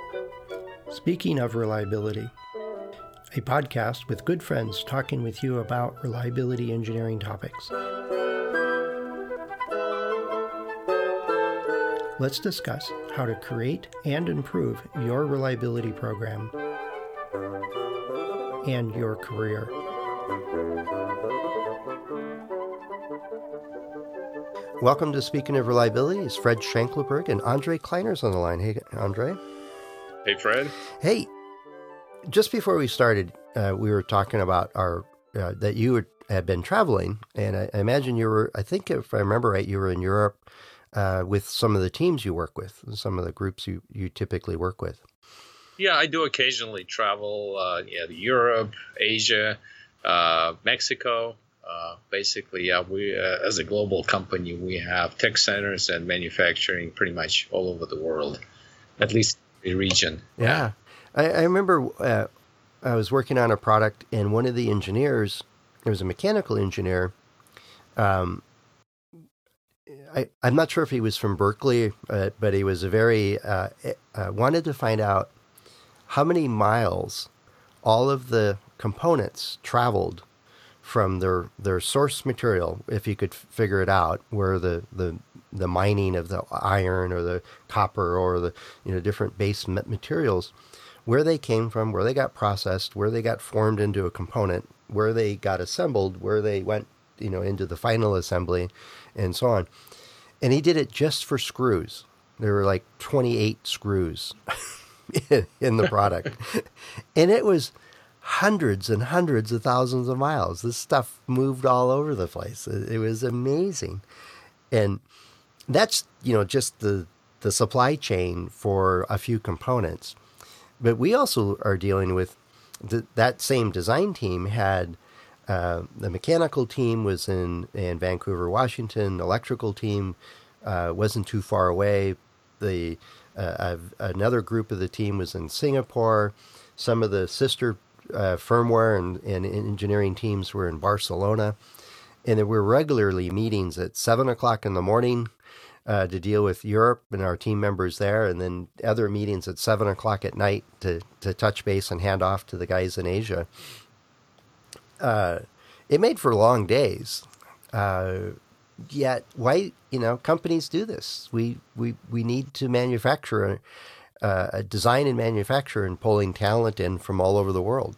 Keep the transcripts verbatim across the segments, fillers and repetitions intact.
Speaking of reliability, a podcast with good friends talking with you about reliability engineering topics. Let's discuss how to create and improve your reliability program and your career. Welcome to Speaking of Reliability. It's Fred Shankleberg and Andre Kleiner's on the line. Hey, Andre. Hey, Fred. Hey, just before we started, uh, we were talking about our uh, that you had, had been traveling, and I, I imagine you were, I think if I remember right, you were in Europe uh, with some of the teams you work with, some of the groups you, you typically work with. Yeah, I do occasionally travel uh, yeah, Europe, Asia, uh, Mexico. Uh, basically, yeah, we uh, as a global company, we have tech centers and manufacturing pretty much all over the world, at least the region. Yeah, I, I remember uh, I was working on a product, and one of the engineers, it was a mechanical engineer. Um, I, I'm not sure if he was from Berkeley, uh, but he was a very uh, uh, wanted to find out how many miles all of the components traveled from their, their source material, if you could figure it out, where the, the the mining of the iron or the copper or the you know different base materials, where they came from, where they got processed, where they got formed into a component, where they got assembled, where they went you know into the final assembly, and so on. And he did it just for screws. There were like twenty-eight screws in the product, and it was hundreds and hundreds of thousands of miles. This stuff moved all over the place. It, it was amazing. And that's, you know, just the, the supply chain for a few components. But we also are dealing with the, that same design team had, uh, the mechanical team was in, in Vancouver, Washington. Electrical team uh, wasn't too far away. The uh, another group of the team was in Singapore. Some of the sister Uh, firmware and, and engineering teams were in Barcelona, and there were regularly meetings at seven o'clock in the morning uh, to deal with Europe and our team members there, and then other meetings at seven o'clock at night to, to touch base and hand off to the guys in Asia. Uh, it made for long days. Uh, yet, why, you know, companies do this. We, we, we need to manufacture Uh, design and manufacture and pulling talent in from all over the world.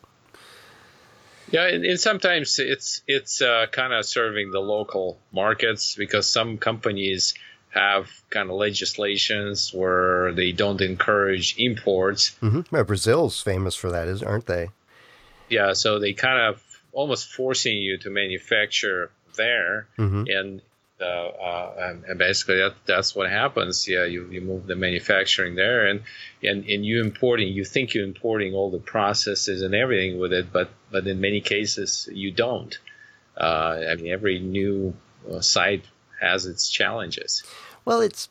Yeah, and, and sometimes it's it's uh, kind of serving the local markets, because some companies have kind of legislations where they don't encourage imports. Mm-hmm. Well, Brazil's famous for that, aren't they? Yeah, so they kind of almost forcing you to manufacture there, mm-hmm. and Uh, uh, and basically that, that's what happens. Yeah, you, you move the manufacturing there, and, and, and you importing, you think you're importing all the processes and everything with it, but, but in many cases you don't. Uh, I mean, every new uh, site has its challenges. Well, it's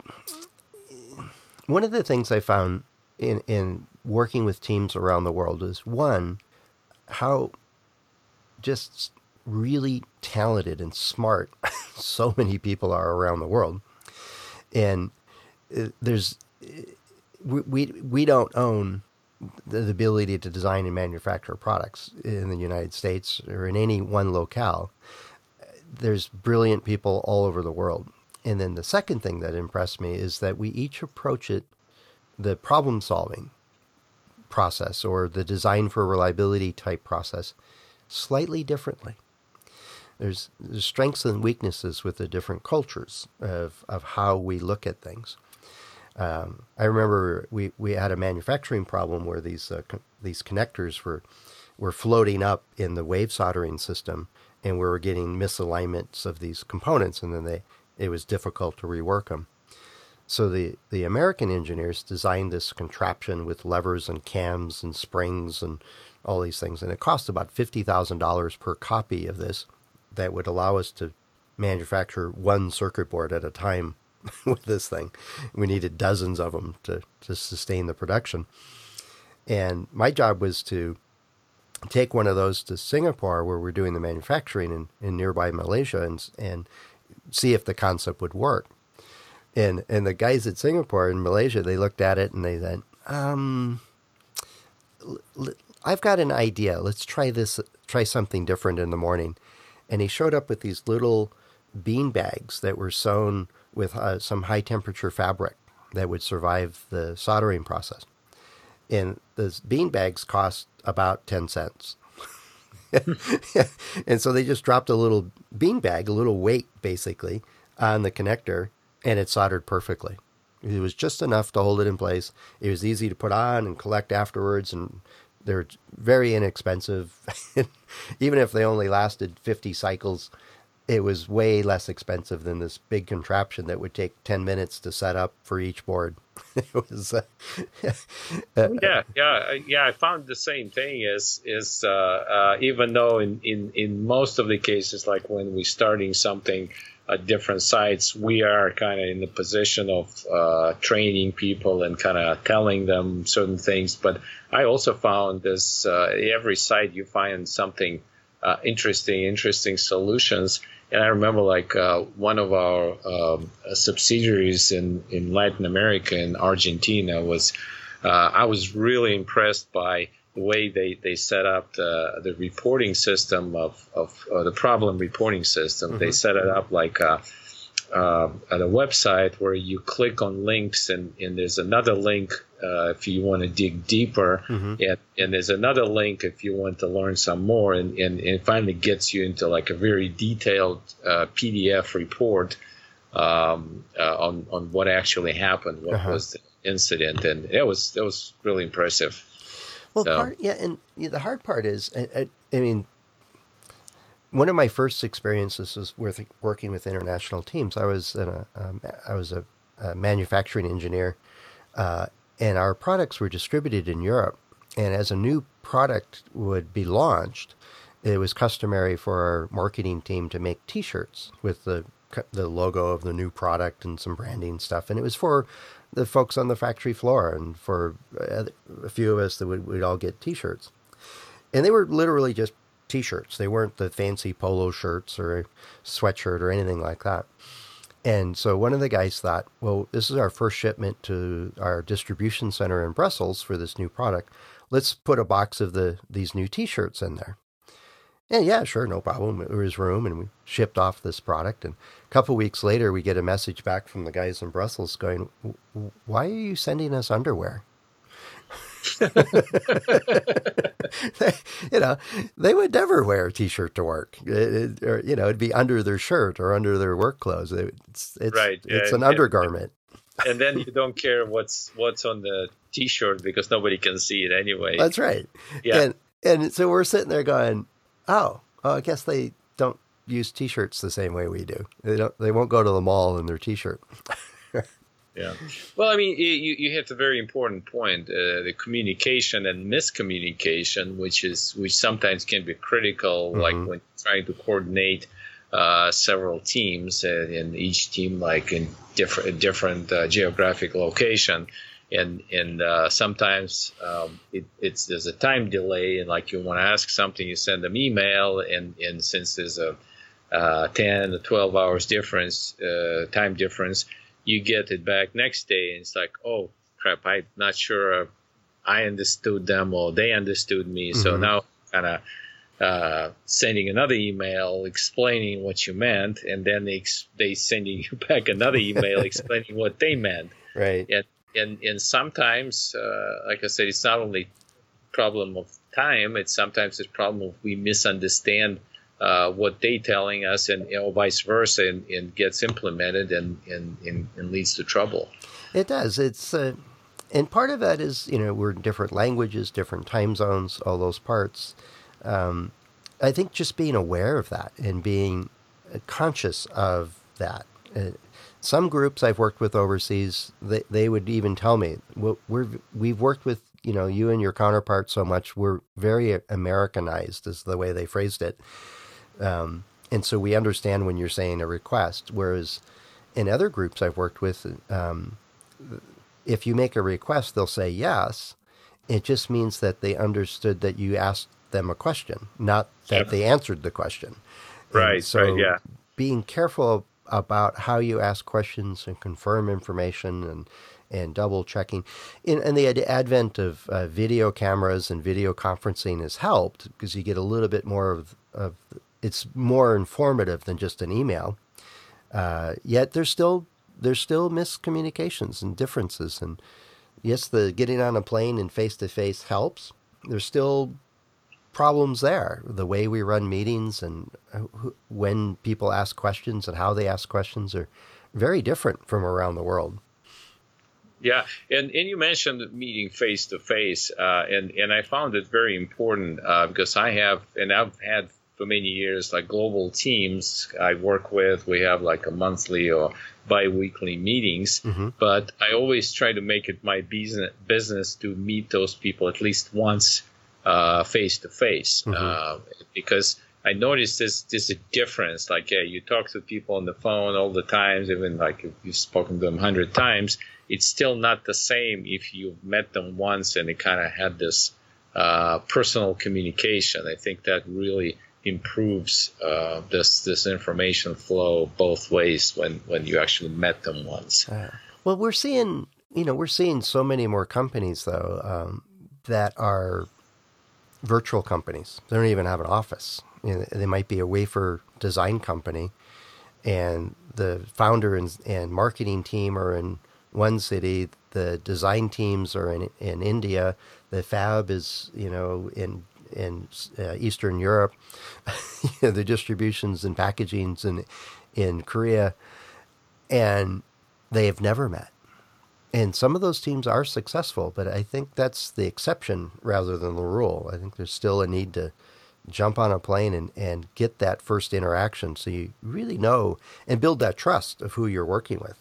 one of the things I found in, in working with teams around the world is, one, how just really talented and smart so many people are around the world. And there's we we, we don't own the ability to design and manufacture products in the United States or in any one locale. There's brilliant people all over the world. And then the second thing that impressed me is that we each approach it, the problem solving process or the design for reliability type process, slightly differently. There's, there's strengths and weaknesses with the different cultures of, of how we look at things. Um, I remember we, we had a manufacturing problem where these uh, co- these connectors were were floating up in the wave soldering system, and we were getting misalignments of these components, and then they it was difficult to rework them. So the, the American engineers designed this contraption with levers and cams and springs and all these things, and it cost about fifty thousand dollars per copy of this. That would allow us to manufacture one circuit board at a time with this thing. We needed dozens of them to, to sustain the production. And my job was to take one of those to Singapore, where we're doing the manufacturing in, in nearby Malaysia, and and see if the concept would work. And and the guys at Singapore and Malaysia, they looked at it and they said, um, I've got an idea. Let's try this, try something different in the morning. And he showed up with these little bean bags that were sewn with uh, some high temperature fabric that would survive the soldering process. And the bean bags cost about ten cents. And so they just dropped a little bean bag, a little weight basically, on the connector, and it soldered perfectly. It was just enough to hold it in place. It was easy to put on and collect afterwards, and they're very inexpensive. Even if they only lasted fifty cycles, it was way less expensive than this big contraption that would take ten minutes to set up for each board. It was, uh, uh, yeah, yeah, yeah. I found the same thing. Is is uh, uh, even though in, in, in most of the cases, like when we're starting something at different sites, we are kind of in the position of uh, training people and kind of telling them certain things. But I also found this: uh, every site you find something uh, interesting, interesting solutions. And I remember like uh, one of our um, subsidiaries in, in Latin America, in Argentina, was uh, I was really impressed by the way they, they set up the, the reporting system of, of uh, the problem reporting system. Mm-hmm. They set it up like a, uh, at a website where you click on links and, and there's another link uh, if you want to dig deeper, mm-hmm. and, and there's another link if you want to learn some more, and, and, and it finally gets you into like a very detailed uh, P D F report um, uh, on on what actually happened, what uh-huh. was the incident, and it was it was really impressive. Well, so. part, yeah, and the hard part is, I, I mean, one of my first experiences was with working with international teams. I was in a, um, I was a, a manufacturing engineer, uh, and our products were distributed in Europe. And as a new product would be launched, it was customary for our marketing team to make T-shirts with the the logo of the new product and some branding stuff. And it was for the folks on the factory floor and for a few of us that would we'd all get T-shirts. And they were literally just T-shirts. They weren't the fancy polo shirts or a sweatshirt or anything like that. And so one of the guys thought, well, this is our first shipment to our distribution center in Brussels for this new product. Let's put a box of the these new T-shirts in there. And yeah, sure, no problem. There was room, and we shipped off this product. And a couple of weeks later, we get a message back from the guys in Brussels going, why are you sending us underwear? they, you know, they would never wear a T-shirt to work. It, it, or, you know, it'd be under their shirt or under their work clothes. It's it's, right. it's yeah, an undergarment. And then you don't care what's what's on the T-shirt because nobody can see it anyway. That's right. Yeah. And, and so we're sitting there going, oh, well, I guess they don't use T-shirts the same way we do. They don't. They won't go to the mall in their T-shirt. Yeah. Well, I mean, you, you hit a very important point, uh, the communication and miscommunication, which is which sometimes can be critical, mm-hmm. like when you're trying to coordinate uh, several teams, uh, and each team like in different different uh, geographic location, and and uh, sometimes um, it, it's there's a time delay, and like you want to ask something, you send them email, and and since there's a uh, ten to twelve hours difference, uh, time difference. You get it back next day, and it's like, oh, crap, I'm not sure I understood them or they understood me. Mm-hmm. So now kind of uh, sending another email explaining what you meant, and then they, they sending you back another email explaining what they meant. Right. And, and, and sometimes, uh, like I said, it's not only problem of time, it's sometimes a problem of we misunderstand Uh, what they telling us, and you know, vice versa, and, and gets implemented and, and, and, and leads to trouble. It does. It's uh, and part of that is, you know, we're in different languages, different time zones, all those parts. Um, I think just being aware of that and being conscious of that. Uh, some groups I've worked with overseas, they they would even tell me, well, we're we've worked with you know you and your counterpart so much, we're very Americanized, is the way they phrased it. Um, and so we understand when you're saying a request, whereas in other groups I've worked with, um, if you make a request, they'll say yes. It just means that they understood that you asked them a question, not that yeah. they answered the question. Right. And so right, yeah. being careful about how you ask questions and confirm information and and double checking. In, and the ad- advent of uh, video cameras and video conferencing has helped because you get a little bit more of, of it's more informative than just an email. Uh, yet there's still there's still miscommunications and differences. And yes, the getting on a plane and face to face helps. There's still problems there. The way we run meetings and wh- when people ask questions and how they ask questions are very different from around the world. Yeah, and, and you mentioned meeting face to face, and and I found it very important uh, because I have, and I've had for many years, like global teams I work with. We have like a monthly or bi-weekly meetings, mm-hmm. but I always try to make it my business business to meet those people at least once uh, face to face, because I noticed this this is a difference. Like, yeah, you talk to people on the phone all the time, even like if you've spoken to them a hundred times. It's still not the same if you've met them once and it kind of had this uh, personal communication. I think that really improves uh, this this information flow both ways when, when you actually met them once. Uh, well, we're seeing, you know, we're seeing so many more companies though um, that are virtual companies. They don't even have an office. You know, they might be a wafer design company, and the founder and, and marketing team are in one city, the design teams are in in India, the fab is, you know, in in uh, Eastern Europe, you know, the distributions and packagings in in Korea, and they have never met. And some of those teams are successful, but I think that's the exception rather than the rule. I think there's still a need to jump on a plane and, and get that first interaction so you really know and build that trust of who you're working with.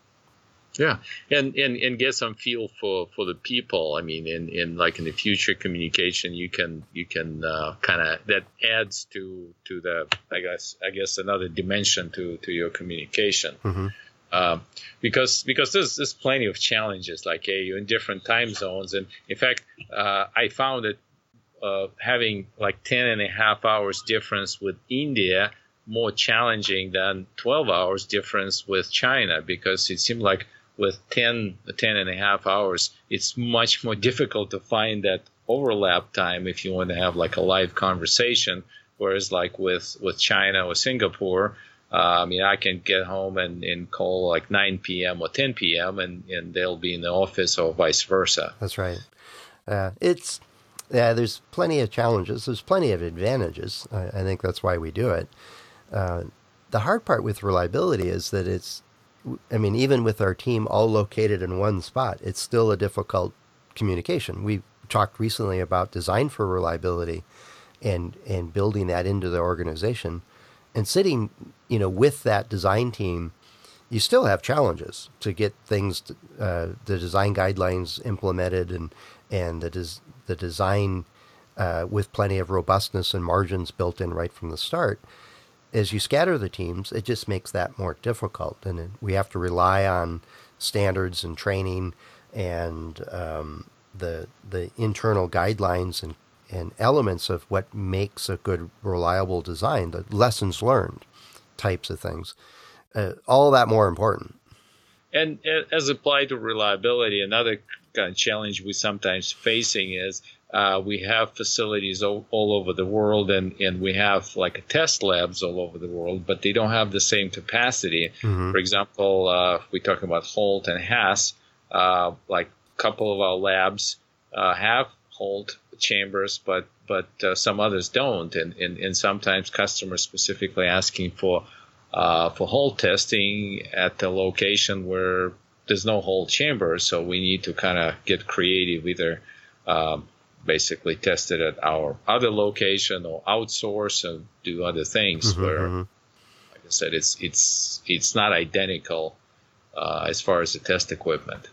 Yeah, and, and, and get some feel for, for the people. I mean, in, in like in the future communication, you can you can uh, kind of that adds to to the I guess I guess another dimension to, to your communication. Mm-hmm. Uh, because because there's there's plenty of challenges. Like, hey, you're in different time zones, and in fact, uh, I found that uh, having like ten and a half hours difference with India more challenging than twelve hours difference with China, because it seemed like with ten, ten and a half hours, it's much more difficult to find that overlap time if you want to have like a live conversation. Whereas like with, with China or Singapore, uh, I mean, I can get home and, and call like nine p.m. or ten p.m. and, and they'll be in the office or vice versa. That's right. Uh, it's, yeah, there's plenty of challenges. There's plenty of advantages. I, I think that's why we do it. Uh, the hard part with reliability is that it's, I mean, even with our team all located in one spot, it's still a difficult communication. We talked recently about design for reliability and, and building that into the organization. And sitting, you know, with that design team, you still have challenges to get things, to, uh, the design guidelines implemented and, and the, des- the design uh, with plenty of robustness and margins built in right from the start. As you scatter the teams, it just makes that more difficult. And it, we have to rely on standards and training and um, the the internal guidelines and, and elements of what makes a good, reliable design, the lessons learned types of things. Uh, all that more important. And as applied to reliability, another kind of challenge we're sometimes facing is Uh, we have facilities all, all over the world, and, and we have like test labs all over the world, but they don't have the same capacity. Mm-hmm. For example, uh, if we're talking about Holt and Haas, uh, like a couple of our labs uh, have Holt chambers, but but uh, some others don't, and, and, and sometimes customers specifically asking for uh, for Holt testing at the location where there's no Holt chamber, so we need to kind of get creative, either um, basically test it at our other location or outsource and do other things. Mm-hmm, where, mm-hmm. like I said, it's it's it's not identical uh, as far as the test equipment.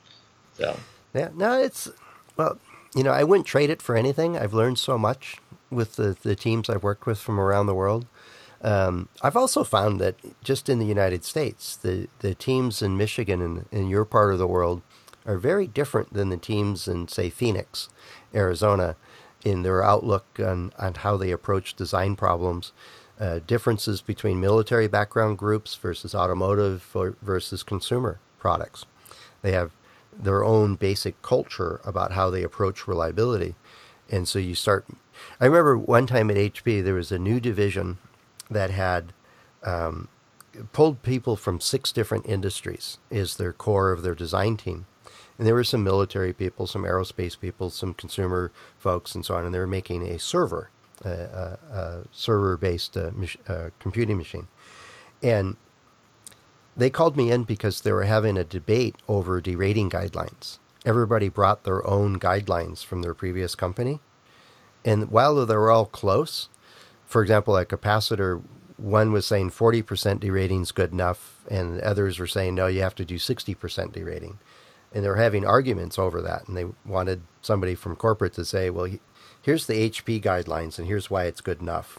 So yeah, no, it's well, you know, I wouldn't trade it for anything. I've learned so much with the the teams I've worked with from around the world. Um, I've also found that just in the United States, the the teams in Michigan and in your part of the world are very different than the teams in, say, Phoenix, Arizona, in their outlook on, on how they approach design problems. uh, differences between military background groups versus automotive or versus consumer products. They have their own basic culture about how they approach reliability. And so you start. I remember one time at H P, there was a new division that had um, pulled people from six different industries as their core of their design team. And there were some military people, some aerospace people, some consumer folks, and so on. And they were making a server, a, a, a server-based uh, mach- uh, computing machine. And they called me in because they were having a debate over derating guidelines. Everybody brought their own guidelines from their previous company. And while they were all close, for example, a capacitor, one was saying forty percent derating is good enough, and others were saying, no, you have to do sixty percent derating. And they were having arguments over that, and they wanted somebody from corporate to say, well, here's the H P guidelines, and here's why it's good enough.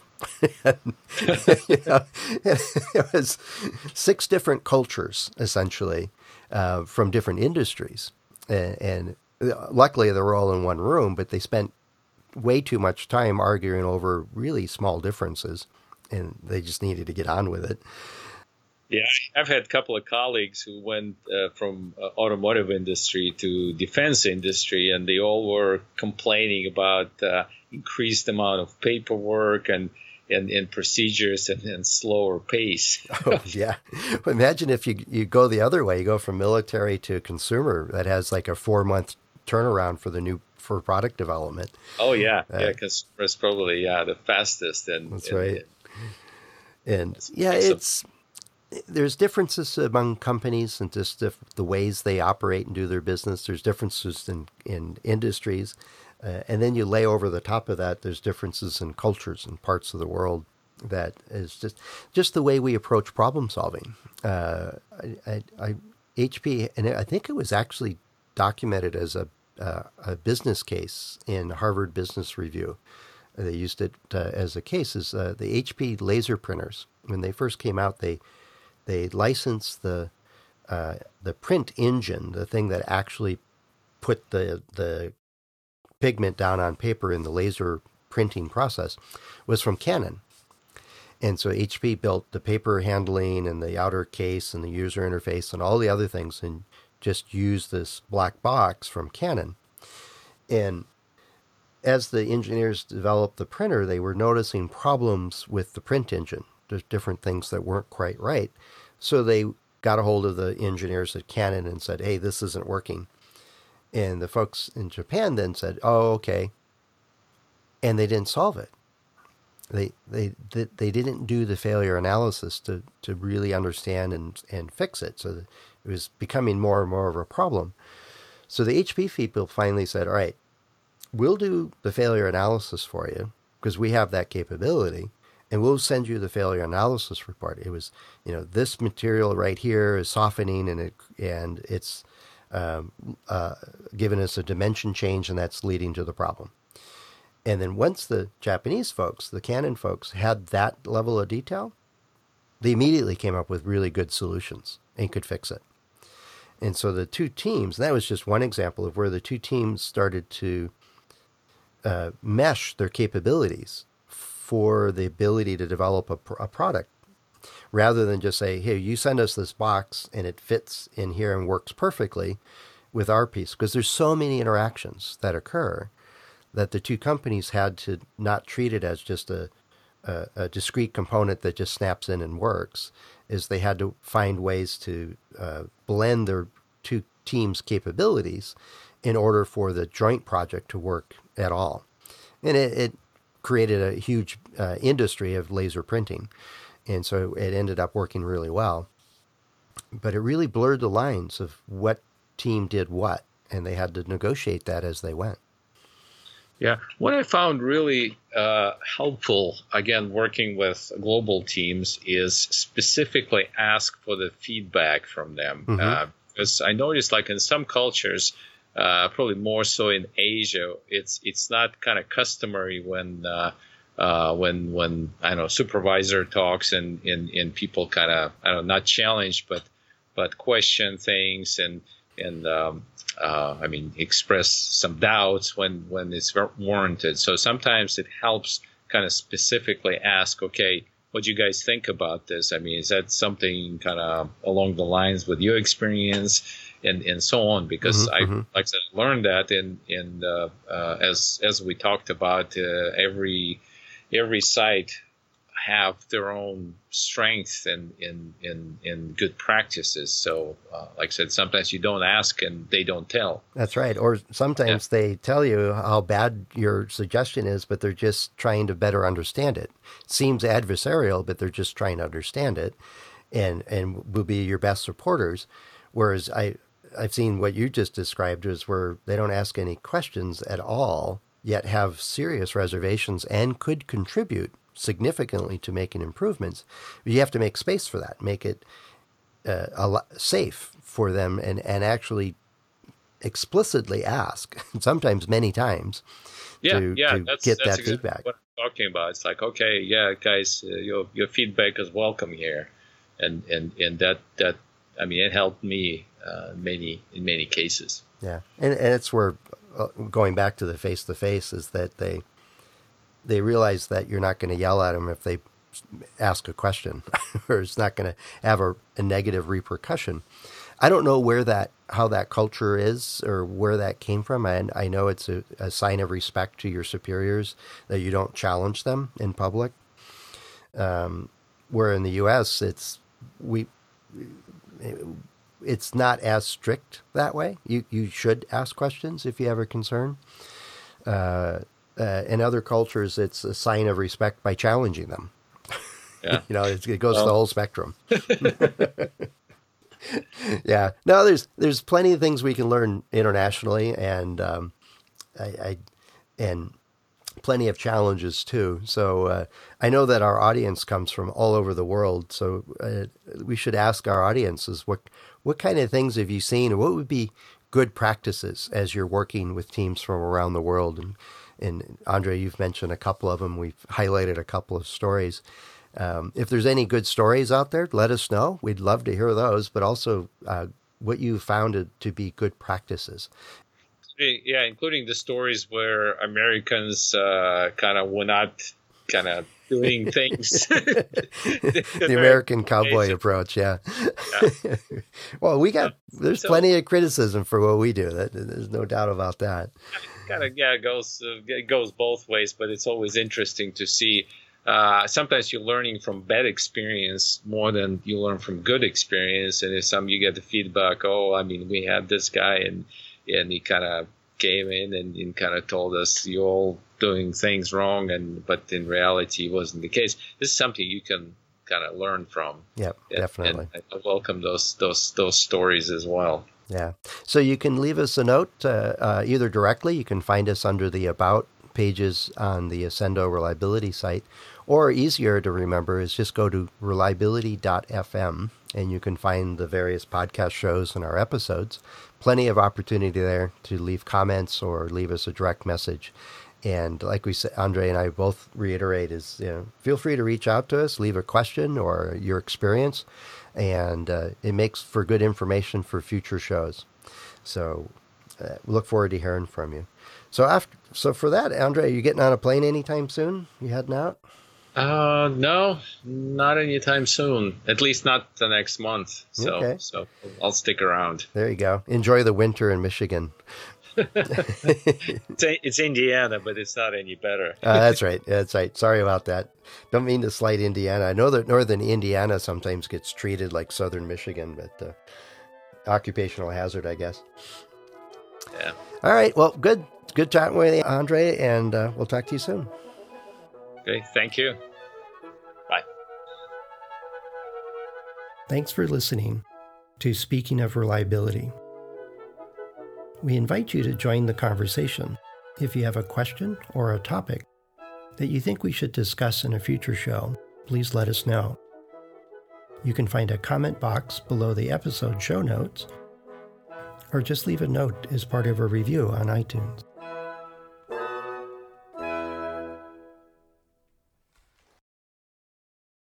You know, it was six different cultures, essentially, uh, from different industries. And, and luckily, they were all in one room, but they spent way too much time arguing over really small differences, and they just needed to get on with it. Yeah, I've had a couple of colleagues who went uh, from uh, automotive industry to defense industry, and they all were complaining about uh, increased amount of paperwork and and, and procedures and, and slower pace. Oh, yeah. Imagine if you you go the other way, you go from military to consumer, that has like a four month turnaround for the new for product development. Oh yeah, uh, yeah. Consumer is probably yeah the fastest. And that's and, right. And, and it's, yeah, it's. it's. There's differences among companies and just the, the ways they operate and do their business. There's differences in, in industries. Uh, and then you lay over the top of that, there's differences in cultures and parts of the world that is just just the way we approach problem solving. Uh, I, I, I, H P, and I think it was actually documented as a, uh, a business case in Harvard Business Review. They used it uh, as a case, is uh, the H P laser printers. When they first came out, they They licensed the uh, the print engine, the thing that actually put the the pigment down on paper in the laser printing process, was from Canon. And so H P built the paper handling and the outer case and the user interface and all the other things, and just used this black box from Canon. And as the engineers developed the printer, they were noticing problems with the print engine. There's different things that weren't quite right. So they got a hold of the engineers at Canon and said, hey, this isn't working. And the folks in Japan then said, oh, okay. And they didn't solve it. They they they didn't do the failure analysis to, to really understand and, and fix it. So it was becoming more and more of a problem. So the H P people finally said, all right, we'll do the failure analysis for you because we have that capability, and we'll send you the failure analysis report. It was, you know, this material right here is softening, and it and it's um, uh, giving us a dimension change, and that's leading to the problem. And then once the Japanese folks, the Canon folks, had that level of detail, they immediately came up with really good solutions and could fix it. And so the two teams, and that was just one example of where the two teams started to uh, mesh their capabilities for the ability to develop a, a product, rather than just say, hey, you send us this box and it fits in here and works perfectly with our piece. Because there's so many interactions that occur that the two companies had to not treat it as just a, a, a discrete component that just snaps in and works, is they had to find ways to uh, blend their two teams' capabilities in order for the joint project to work at all. And it, it created a huge uh, industry of laser printing. And so it ended up working really well. But it really blurred the lines of what team did what, and they had to negotiate that as they went. Yeah, what I found really uh, helpful, again, working with global teams, is specifically ask for the feedback from them. Mm-hmm. Uh, because I noticed, like in some cultures, uh, probably more so in Asia, it's it's not kind of customary when uh, uh, when when I don't know supervisor talks and and, and people kind of I don't know not challenge but but question things and and um, uh, I mean express some doubts when when it's warranted. So sometimes it helps kind of specifically ask, okay, what you guys think about this. I mean, is that something kind of along the lines with your experience and, and so on? Because mm-hmm, I, mm-hmm. like I said, learned that in, in uh, uh, as as we talked about, uh, every every site have their own strengths and in in in good practices. So, uh, like I said, sometimes you don't ask and they don't tell. That's right. Or sometimes yeah. they tell you how bad your suggestion is, but they're just trying to better understand it. It seems adversarial, but they're just trying to understand it, and and will be your best supporters. Whereas I I've seen what you just described is where they don't ask any questions at all, yet have serious reservations and could contribute significantly to making improvements. But you have to make space for that, make it uh, a lot safe for them, and, and actually explicitly ask, sometimes many times, yeah, to, yeah, to that's, get that's that exactly feedback. What I'm talking about. It's like, okay, yeah, guys, uh, your your feedback is welcome here, and and and that that I mean, it helped me uh, many in many cases. Yeah, and and it's where uh, going back to the face to face is that they. They realize that you're not going to yell at them if they ask a question, or it's not going to have a, a negative repercussion. I don't know where that, how that culture is, or where that came from. And I, I know it's a, a sign of respect to your superiors that you don't challenge them in public. Um, where in the U S, it's we, it's not as strict that way. You you should ask questions if you have a concern. Uh, Uh, in other cultures, it's a sign of respect by challenging them. Yeah. you know, it, it goes well. the whole spectrum. yeah. No, there's there's plenty of things we can learn internationally, and um, I, I and plenty of challenges too. So uh, I know that our audience comes from all over the world. So uh, we should ask our audiences what what kind of things have you seen, or what would be good practices as you're working with teams from around the world. And And Andre, you've mentioned a couple of them. We've highlighted a couple of stories. Um, if there's any good stories out there, let us know. We'd love to hear those, but also uh, what you found to be good practices. Yeah, including the stories where Americans uh, kind of were not kind of doing things. the, the American cowboy approach, yeah. yeah. well, we got, there's so, plenty of criticism for what we do. That, there's no doubt about that. Kind of, yeah, it goes, uh, it goes both ways, but it's always interesting to see. Uh, sometimes you're learning from bad experience more than you learn from good experience. And if some, you get the feedback, oh, I mean, we had this guy and, and he kind of came in and, and kind of told us you're all doing things wrong, and but in reality it wasn't the case. This is something you can kind of learn from. Yeah, definitely. And I welcome those those those stories as well. Yeah. So you can leave us a note uh, uh, either directly. You can find us under the About pages on the Accendo Reliability site, or easier to remember is just go to reliability dot f m and you can find the various podcast shows and our episodes. Plenty of opportunity there to leave comments or leave us a direct message. And like we said, Andre and I both reiterate is, you know, feel free to reach out to us, leave a question or your experience, and uh, it makes for good information for future shows. So uh, we look forward to hearing from you. So after, so for that, Andre, are you getting on a plane anytime soon? You heading out? Uh, no, not anytime soon. At least not the next month. So, okay. so I'll stick around. There you go. Enjoy the winter in Michigan. it's, it's Indiana, but it's not any better. uh, that's right. That's right. Sorry about that. Don't mean to slight Indiana. I know that northern Indiana sometimes gets treated like southern Michigan, but uh, occupational hazard, I guess. Yeah. All right. Well, good. Good chatting with you, Andre, and uh, we'll talk to you soon. Okay. Thank you. Bye. Thanks for listening to Speaking of Reliability. We invite you to join the conversation. If you have a question or a topic that you think we should discuss in a future show, please let us know. You can find a comment box below the episode show notes, or just leave a note as part of a review on iTunes.